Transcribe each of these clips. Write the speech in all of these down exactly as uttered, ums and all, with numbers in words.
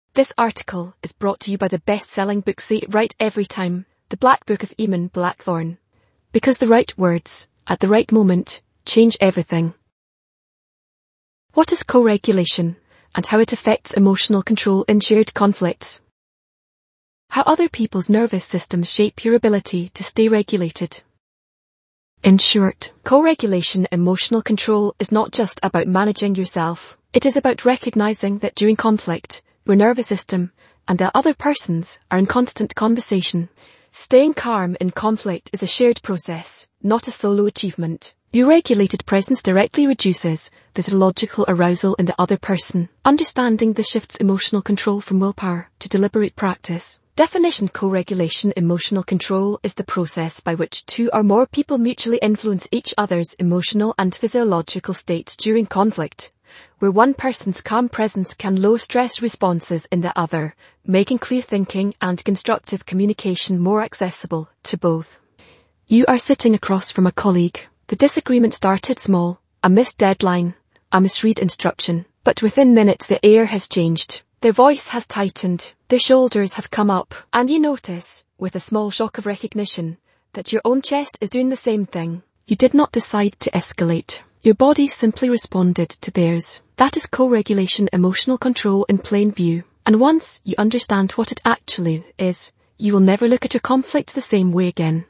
This article is brought to you by the best-selling book Say It Right Every Time, The Black Book of Eamon Blackthorne. Because the right words, at the right moment, change everything. What is co-regulation, and how it affects emotional control in shared conflicts? How other people's nervous systems shape your ability to stay regulated. In short, co-regulation emotional control is not just about managing yourself. It is about recognizing that during conflict, your nervous system and the other person's are in constant conversation. Staying calm in conflict is a shared process, not a solo achievement. Your regulated presence directly reduces the physiological arousal in the other person. Understanding this shifts emotional control from willpower to deliberate practice. Definition: co-regulation emotional control is the process by which two or more people mutually influence each other's emotional and physiological states during conflict, where one person's calm presence can lower stress responses in the other, making clear thinking and constructive communication more accessible to both. You are sitting across from a colleague. The disagreement started small, a missed deadline, a misread instruction, but within minutes the air has changed. Their voice has tightened, their shoulders have come up, and you notice, with a small shock of recognition, that your own chest is doing the same thing. You did not decide to escalate. Your body simply responded to theirs. That is co-regulation emotional control in plain view. And once you understand what it actually is, you will never look at your conflict the same way again.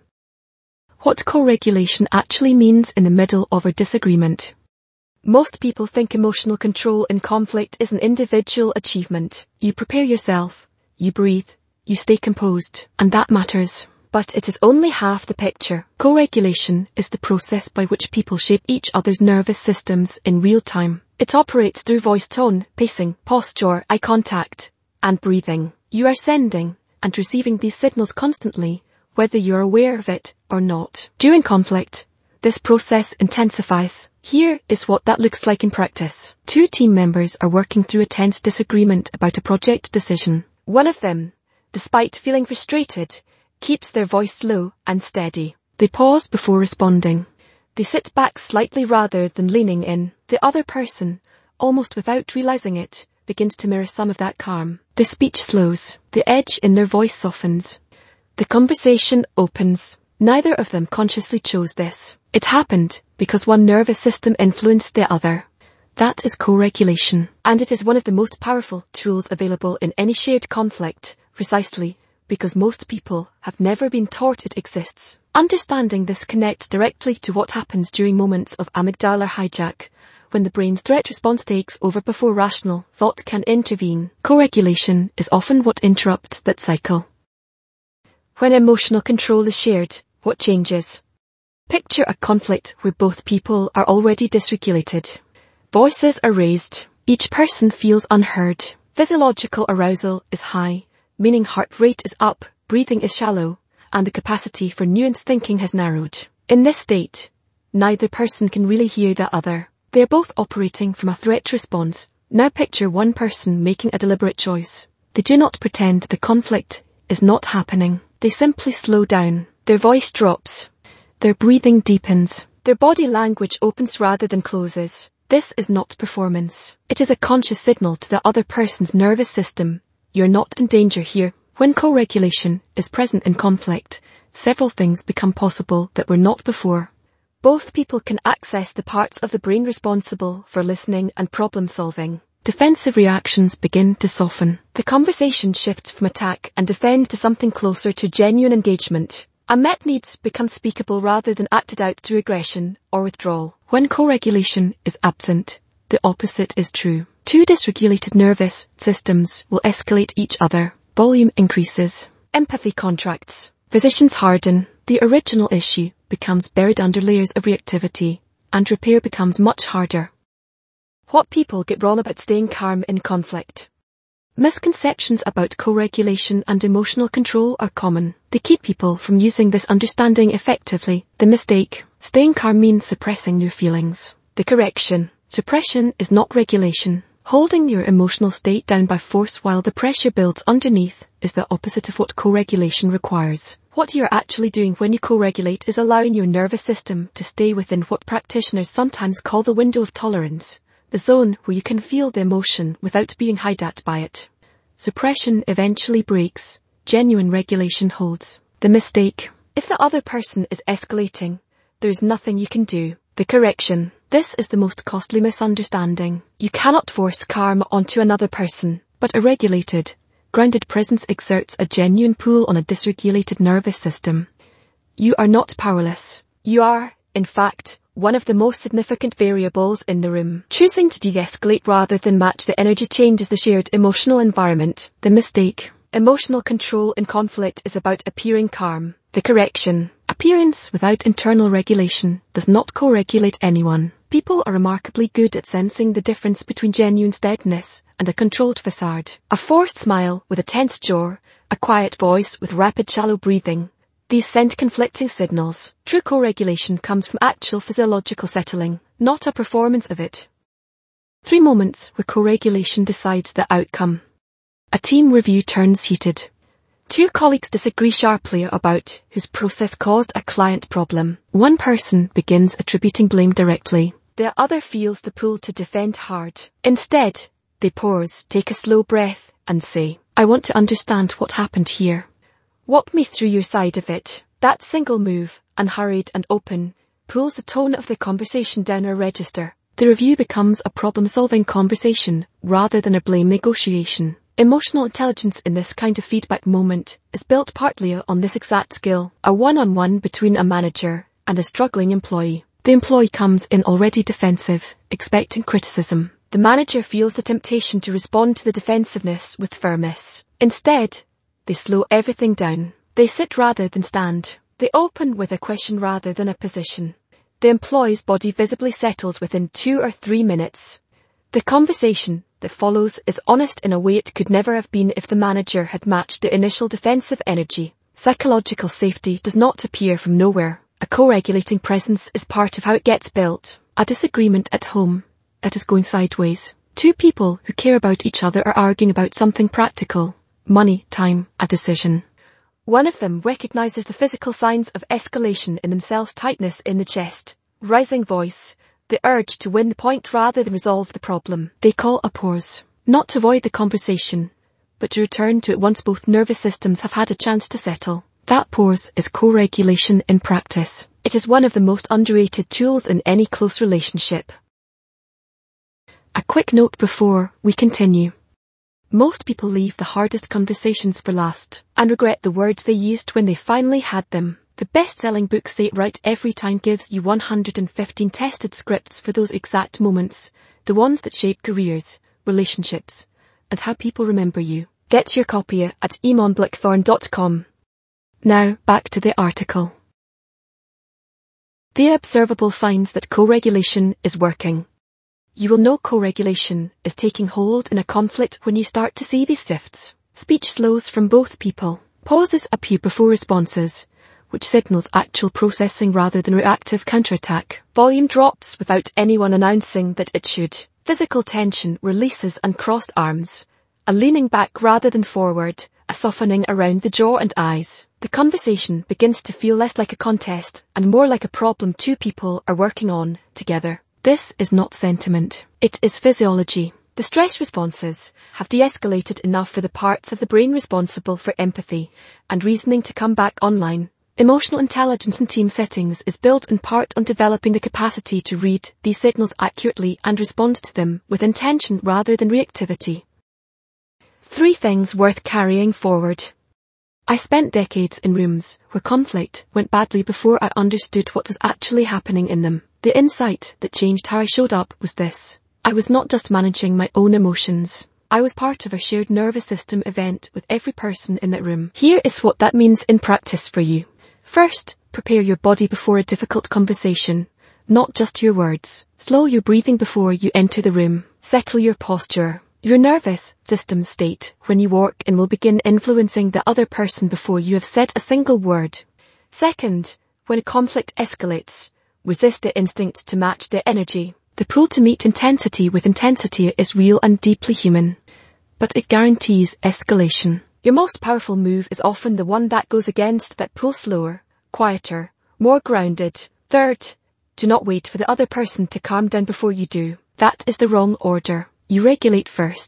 What co-regulation actually means in the middle of a disagreement. Most people think emotional control in conflict is an individual achievement. You prepare yourself, you breathe, you stay composed, and that matters. But it is only half the picture. Co-regulation is the process by which people shape each other's nervous systems in real time. It operates through voice tone, pacing, posture, eye contact, and breathing. You are sending and receiving these signals constantly, whether you're aware of it or not. During conflict, this process intensifies. Here is what that looks like in practice. Two team members are working through a tense disagreement about a project decision. One of them, despite feeling frustrated, keeps their voice low and steady. They pause before responding. They sit back slightly rather than leaning in. The other person, almost without realizing it, begins to mirror some of that calm. Their speech slows. The edge in their voice softens. The conversation opens. Neither of them consciously chose this. It happened because one nervous system influenced the other. That is co-regulation. And it is one of the most powerful tools available in any shared conflict, precisely because most people have never been taught it exists. Understanding this connects directly to what happens during moments of amygdala hijack, when the brain's threat response takes over before rational thought can intervene. Co-regulation is often what interrupts that cycle. When emotional control is shared, what changes? Picture a conflict where both people are already dysregulated. Voices are raised. Each person feels unheard. Physiological arousal is high, meaning heart rate is up, breathing is shallow, and the capacity for nuanced thinking has narrowed. In this state, neither person can really hear the other. They are both operating from a threat response. Now picture one person making a deliberate choice. They do not pretend the conflict is not happening. They simply slow down. Their voice drops. Their breathing deepens. Their body language opens rather than closes. This is not performance. It is a conscious signal to the other person's nervous system. You're not in danger here. When co-regulation is present in conflict, several things become possible that were not before. Both people can access the parts of the brain responsible for listening and problem solving. Defensive reactions begin to soften. The conversation shifts from attack and defend to something closer to genuine engagement. Unmet needs become speakable rather than acted out through aggression or withdrawal. When co-regulation is absent, the opposite is true. Two dysregulated nervous systems will escalate each other. Volume increases. Empathy contracts. Positions harden. The original issue becomes buried under layers of reactivity, and repair becomes much harder. What people get wrong about staying calm in conflict. Misconceptions about co-regulation and emotional control are common. They keep people from using this understanding effectively. The mistake: staying calm means suppressing your feelings. The correction: suppression is not regulation. Holding your emotional state down by force while the pressure builds underneath is the opposite of what co-regulation requires. What you're actually doing when you co-regulate is allowing your nervous system to stay within what practitioners sometimes call the window of tolerance, the zone where you can feel the emotion without being hijacked by it. Suppression eventually breaks. Genuine regulation holds. The mistake. If the other person is escalating, there's nothing you can do. The correction. This is the most costly misunderstanding. You cannot force karma onto another person, but a regulated, grounded presence exerts a genuine pull on a dysregulated nervous system. You are not powerless. You are, in fact, one of the most significant variables in the room. Choosing to de-escalate rather than match the energy changes the shared emotional environment. The mistake. Emotional control in conflict is about appearing calm. The correction. Appearance without internal regulation does not co-regulate anyone. People are remarkably good at sensing the difference between genuine steadiness and a controlled facade. A forced smile with a tense jaw, a quiet voice with rapid shallow breathing. These send conflicting signals. True co-regulation comes from actual physiological settling, not a performance of it. Three moments where co-regulation decides the outcome. A team review turns heated. Two colleagues disagree sharply about whose process caused a client problem. One person begins attributing blame directly. The other feels the pull to defend hard. Instead, they pause, take a slow breath, and say, "I want to understand what happened here. Walk me through your side of it." That single move, unhurried and open, pulls the tone of the conversation down a register. The review becomes a problem-solving conversation rather than a blame negotiation. Emotional intelligence in this kind of feedback moment is built partly on this exact skill, a one-on-one between a manager and a struggling employee. The employee comes in already defensive, expecting criticism. The manager feels the temptation to respond to the defensiveness with firmness. Instead, they slow everything down. They sit rather than stand. They open with a question rather than a position. The employee's body visibly settles within two or three minutes. The conversation that follows is honest in a way it could never have been if the manager had matched the initial defensive energy. Psychological safety does not appear from nowhere. A co-regulating presence is part of how it gets built. A disagreement at home. It is going sideways. Two people who care about each other are arguing about something practical. Money, time, a decision. One of them recognizes the physical signs of escalation in themselves: tightness in the chest, rising voice, the urge to win the point rather than resolve the problem. They call a pause, not to avoid the conversation, but to return to it once both nervous systems have had a chance to settle. That pause is co-regulation in practice. It is one of the most underrated tools in any close relationship. A quick note before we continue. Most people leave the hardest conversations for last and regret the words they used when they finally had them. The best-selling book Say It Right Every Time gives you one hundred fifteen tested scripts for those exact moments, the ones that shape careers, relationships, and how people remember you. Get your copy at eamon blackthorn dot com. Now, back to the article. The observable signs that co-regulation is working. You will know co-regulation is taking hold in a conflict when you start to see these shifts. Speech slows from both people. Pauses appear before responses, which signals actual processing rather than reactive counterattack. Volume drops without anyone announcing that it should. Physical tension releases and crossed arms. A leaning back rather than forward, a softening around the jaw and eyes. The conversation begins to feel less like a contest and more like a problem two people are working on together. This is not sentiment. It is physiology. The stress responses have de-escalated enough for the parts of the brain responsible for empathy and reasoning to come back online. Emotional intelligence in team settings is built in part on developing the capacity to read these signals accurately and respond to them with intention rather than reactivity. Three things worth carrying forward. I spent decades in rooms where conflict went badly before I understood what was actually happening in them. The insight that changed how I showed up was this. I was not just managing my own emotions. I was part of a shared nervous system event with every person in that room. Here is what that means in practice for you. First, prepare your body before a difficult conversation, not just your words. Slow your breathing before you enter the room. Settle your posture. Your nervous system state when you walk in will begin influencing the other person before you have said a single word. Second, when a conflict escalates, resist the instinct to match the energy. The pull to meet intensity with intensity is real and deeply human, but it guarantees escalation. Your most powerful move is often the one that goes against that pull: slower, quieter, more grounded. Third, do not wait for the other person to calm down before you do. That is the wrong order. You regulate first,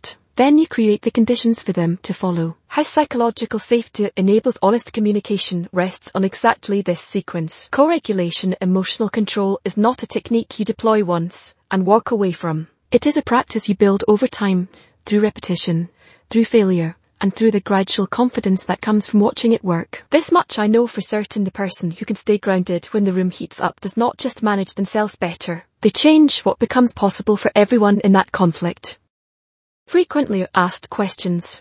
Then you create the conditions for them to follow. How psychological safety enables honest communication rests on exactly this sequence. Co-regulation emotional control is not a technique you deploy once and walk away from. It is a practice you build over time, through repetition, through failure, and through the gradual confidence that comes from watching it work. This much I know for certain: the person who can stay grounded when the room heats up does not just manage themselves better, they change what becomes possible for everyone in that conflict. Frequently asked questions.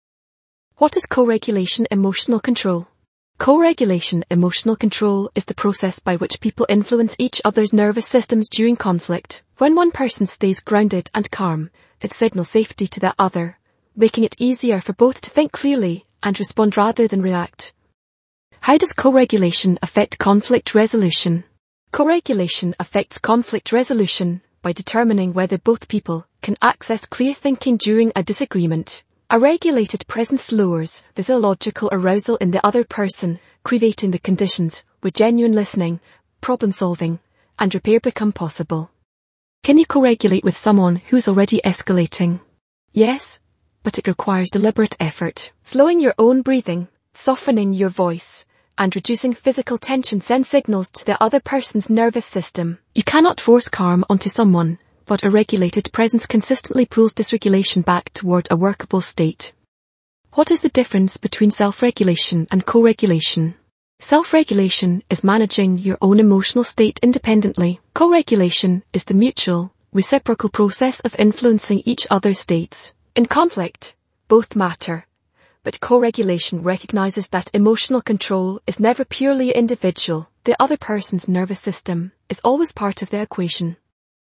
What is co-regulation emotional control? Co-regulation emotional control is the process by which people influence each other's nervous systems during conflict. When one person stays grounded and calm, it signals safety to the other, making it easier for both to think clearly and respond rather than react. How does co-regulation affect conflict resolution? Co-regulation affects conflict resolution by determining whether both people can access clear thinking during a disagreement. A regulated presence lowers physiological arousal in the other person, creating the conditions where genuine listening, problem solving, and repair become possible. Can you co-regulate with someone who's already escalating? Yes, but it requires deliberate effort. Slowing your own breathing, softening your voice, and reducing physical tension send signals to the other person's nervous system. You cannot force calm onto someone, but a regulated presence consistently pulls dysregulation back toward a workable state. What is the difference between self-regulation and co-regulation? Self-regulation is managing your own emotional state independently. Co-regulation is the mutual, reciprocal process of influencing each other's states. In conflict, both matter, but co-regulation recognizes that emotional control is never purely individual. The other person's nervous system is always part of the equation.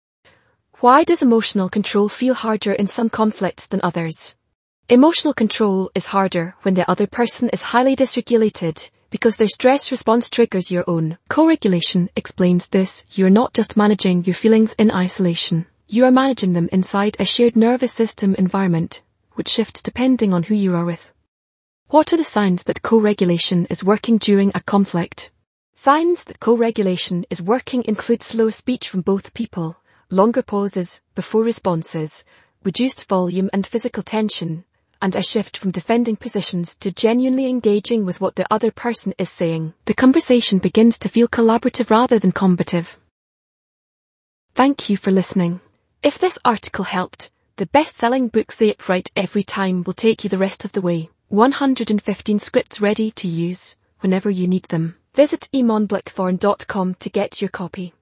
Why does emotional control feel harder in some conflicts than others? Emotional control is harder when the other person is highly dysregulated because their stress response triggers your own. Co-regulation explains this: you are not just managing your feelings in isolation. You are managing them inside a shared nervous system environment, which shifts depending on who you are with. What are the signs that co-regulation is working during a conflict? Signs that co-regulation is working include slower speech from both people, longer pauses before responses, reduced volume and physical tension, and a shift from defending positions to genuinely engaging with what the other person is saying. The conversation begins to feel collaborative rather than combative. Thank you for listening. If this article helped, the best-selling book Say It Right Every Time will take you the rest of the way. one hundred fifteen scripts ready to use whenever you need them. Visit eamon blackthorn dot com to get your copy.